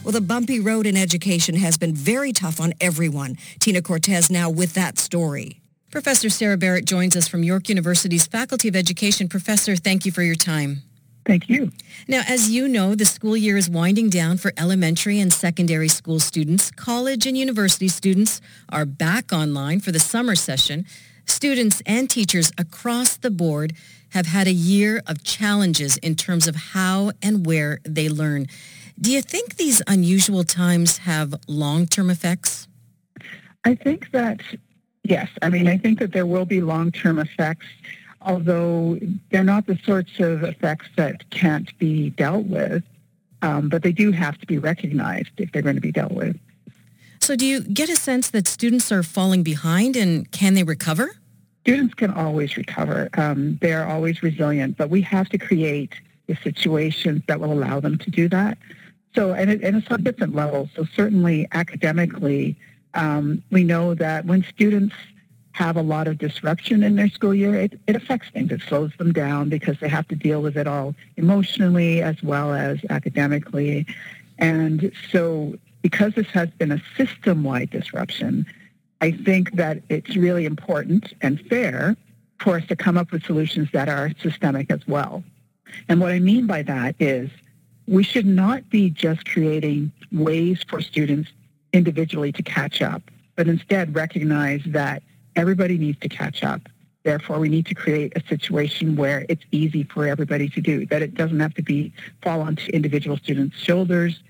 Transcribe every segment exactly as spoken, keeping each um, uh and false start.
Well, the bumpy road in education has been very tough on everyone. Tina Cortez now with that story. Professor Sarah Barrett joins us from York University's Faculty of Education. Professor, thank you for your time. Thank you. Now, as you know, the school year is winding down for elementary and secondary school students. College and university students are back online for the summer session. Students and teachers across the board have had a year of challenges in terms of how and where they learn. Do you think these unusual times have long-term effects? I think that, yes. I mean, I think that there will be long-term effects, although they're not the sorts of effects that can't be dealt with, um, but they do have to be recognized if they're going to be dealt with. So do you get a sense that students are falling behind, and can they recover? Students can always recover. Um, they're always resilient, but we have to create the situations that will allow them to do that. So, and, it, and it's on different levels. So certainly academically, um, we know that when students have a lot of disruption in their school year, it, it affects things. It slows them down because they have to deal with it all emotionally as well as academically. And so because this has been a system-wide disruption, I think that it's really important and fair for us to come up with solutions that are systemic as well. And what I mean by that is we should not be just creating ways for students individually to catch up, but instead recognize that everybody needs to catch up. Therefore, we need to create a situation where it's easy for everybody to do, that it doesn't have to be fall onto individual students' shoulders,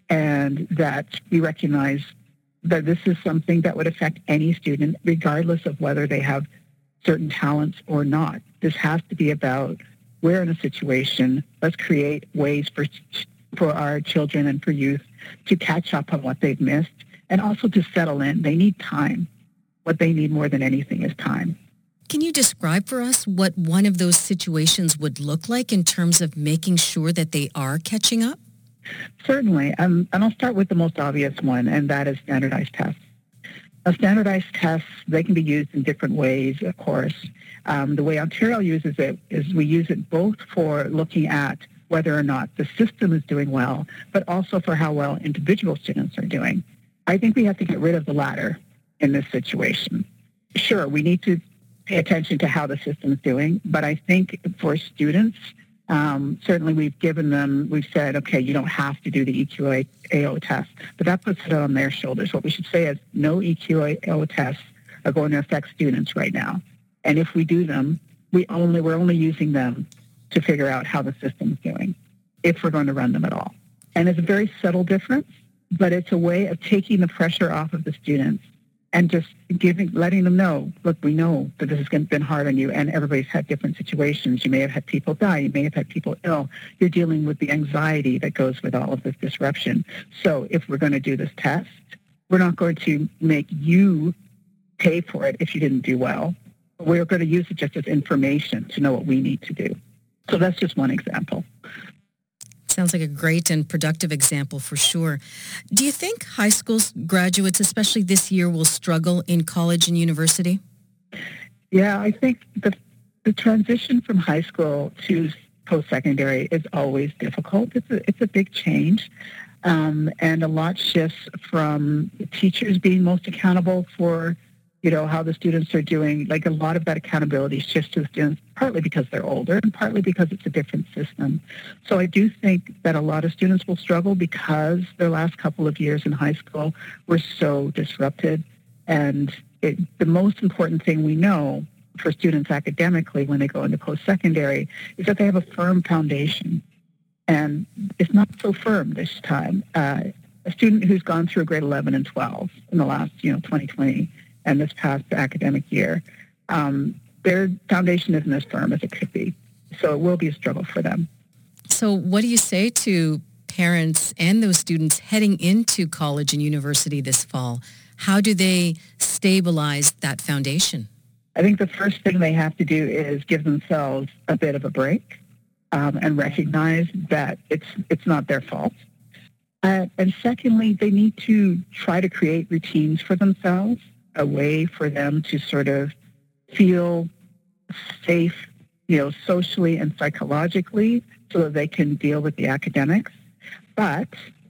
and that we recognize that this is something that would affect any student regardless of whether they have certain talents or not. This has to be about, we're in a situation, let's create ways for for our children and for youth to catch up on what they've missed and also to settle in. They need time. What they need more than anything is time. Can you describe for us what one of those situations would look like in terms of making sure that they are catching up? Certainly. Um, and I'll start with the most obvious one, and that is standardized tests. Now, standardized tests, they can be used in different ways, of course. Um, the way Ontario uses it is we use it both for looking at whether or not the system is doing well, but also for how well individual students are doing. I think we have to get rid of the latter in this situation. Sure, we need to pay attention to how the system is doing, but I think for students, um, certainly we've given them, we've said, okay, you don't have to do the E Q A O test, but that puts it on their shoulders. What we should say is no E Q A O tests are going to affect students right now. And if we do them, we only, we're only using them to figure out how the system's doing, if we're going to run them at all. And it's a very subtle difference, but it's a way of taking the pressure off of the students and just giving, letting them know, look, we know that this has been hard on you, and everybody's had different situations. You may have had people die. You may have had people ill. You're dealing with the anxiety that goes with all of this disruption. So if we're going to do this test, we're not going to make you pay for it if you didn't do well. We're going to use it just as information to know what we need to do. So that's just one example. Sounds like a great and productive example for sure. Do you think high school graduates, especially this year, will struggle in college and university? Yeah, I think the the transition from high school to post-secondary is always difficult. It's a, it's a big change. Um, and a lot shifts from teachers being most accountable for, you know, how the students are doing. Like a lot of that accountability shifts to the students, partly because they're older and partly because it's a different system. So I do think that a lot of students will struggle because their last couple of years in high school were so disrupted. And it, the most important thing we know for students academically when they go into post-secondary is that they have a firm foundation. And it's not so firm this time. Uh, a student who's gone through grade eleven and twelve in the last, you know, twenty twenty and this past academic year, um, their foundation isn't as firm as it could be. So it will be a struggle for them. So what do you say to parents and those students heading into college and university this fall? How do they stabilize that foundation? I think the first thing they have to do is give themselves a bit of a break um, and recognize that it's it's not their fault. Uh, and secondly, they need to try to create routines for themselves, a way for them to sort of feel safe, you know, socially and psychologically so that they can deal with the academics. But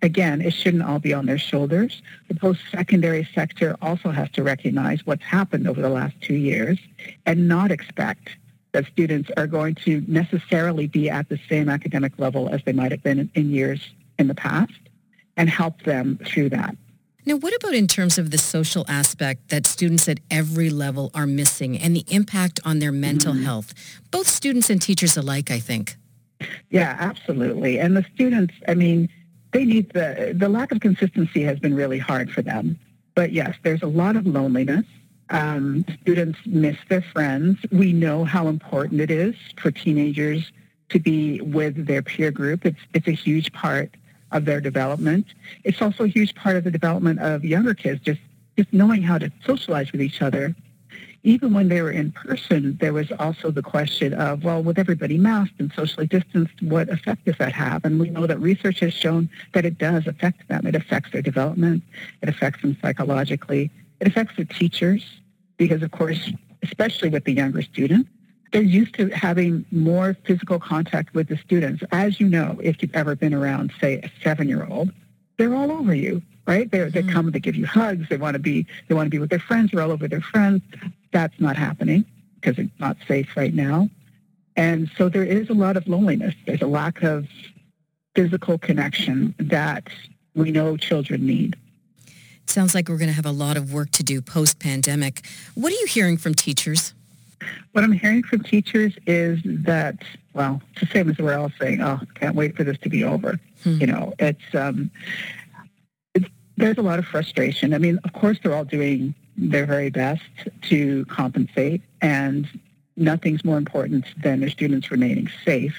again, it shouldn't all be on their shoulders. The post-secondary sector also has to recognize what's happened over the last two years and not expect that students are going to necessarily be at the same academic level as they might have been in, in years in the past, and help them through that. Now, what about in terms of the social aspect that students at every level are missing and the impact on their mental mm-hmm. health? Both students and teachers alike, I think. Yeah, absolutely. And the students, I mean, they need the, the lack of consistency has been really hard for them. But yes, there's a lot of loneliness. Um, students miss their friends. We know how important it is for teenagers to be with their peer group. It's, it's a huge part of their development. It's also a huge part of the development of younger kids, just, just knowing how to socialize with each other. Even when they were in person, there was also the question of, well, with everybody masked and socially distanced, what effect does that have? And we know that research has shown that it does affect them. It affects their development. It affects them psychologically. It affects the teachers because, of course, especially with the younger students, they're used to having more physical contact with the students. As you know, if you've ever been around, say, a seven-year-old, they're all over you, right? They they come, they give you hugs. They want to be they want to be with their friends. They're all over their friends. That's not happening because it's not safe right now. And so there is a lot of loneliness. There's a lack of physical connection that we know children need. Sounds like we're going to have a lot of work to do post-pandemic. What are you hearing from teachers? What I'm hearing from teachers is that, well, it's the same as we're all saying, oh, can't wait for this to be over. Hmm. You know, it's, um, it's, there's a lot of frustration. I mean, of course, they're all doing their very best to compensate, and nothing's more important than their students remaining safe.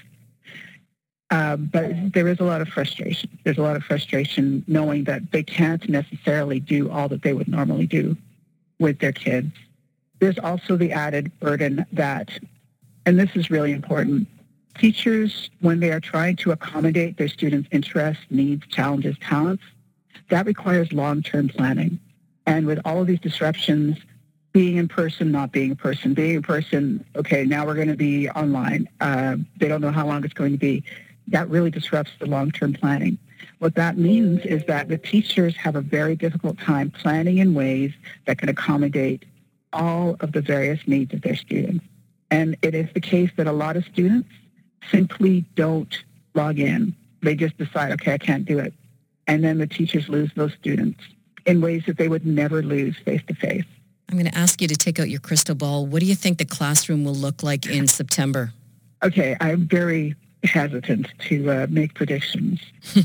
Uh, but there is a lot of frustration. There's a lot of frustration knowing that they can't necessarily do all that they would normally do with their kids. There's also the added burden that, and this is really important, teachers, when they are trying to accommodate their students' interests, needs, challenges, talents, that requires long-term planning. And with all of these disruptions, being in person, not being in person, being in person, okay, now we're going to be online. Uh, they don't know how long it's going to be. That really disrupts the long-term planning. What that means is that the teachers have a very difficult time planning in ways that can accommodate all of the various needs of their students. And it is the case that a lot of students simply don't log in. They just decide, okay, I can't do it. And then the teachers lose those students in ways that they would never lose face-to-face. I'm going to ask you to take out your crystal ball. What do you think the classroom will look like in September? Okay, I'm very hesitant to uh, make predictions.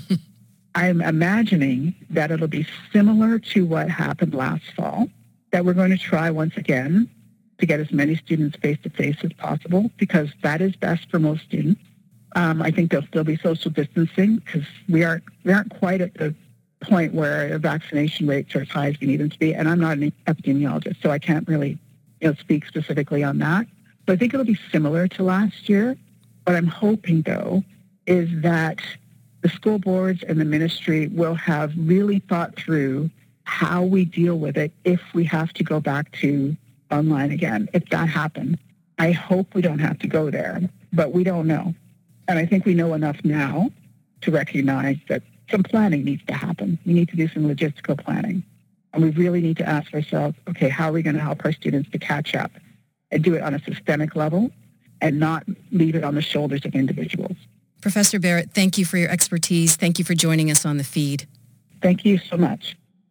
I'm imagining that it'll be similar to what happened last fall, that we're going to try once again to get as many students face-to-face as possible because that is best for most students. Um, I think there'll still be social distancing because we aren't, we aren't quite at the point where vaccination rates are as high as we need them to be. And I'm not an epidemiologist, so I can't really you know, speak specifically on that. But I think it'll be similar to last year. What I'm hoping, though, is that the school boards and the ministry will have really thought through how we deal with it if we have to go back to online again. If that happens, I hope we don't have to go there, but we don't know. And I think we know enough now to recognize that some planning needs to happen. We need to do some logistical planning. And we really need to ask ourselves, okay, how are we going to help our students to catch up and do it on a systemic level and not leave it on the shoulders of individuals? Professor Barrett, thank you for your expertise. Thank you for joining us on The Feed. Thank you so much.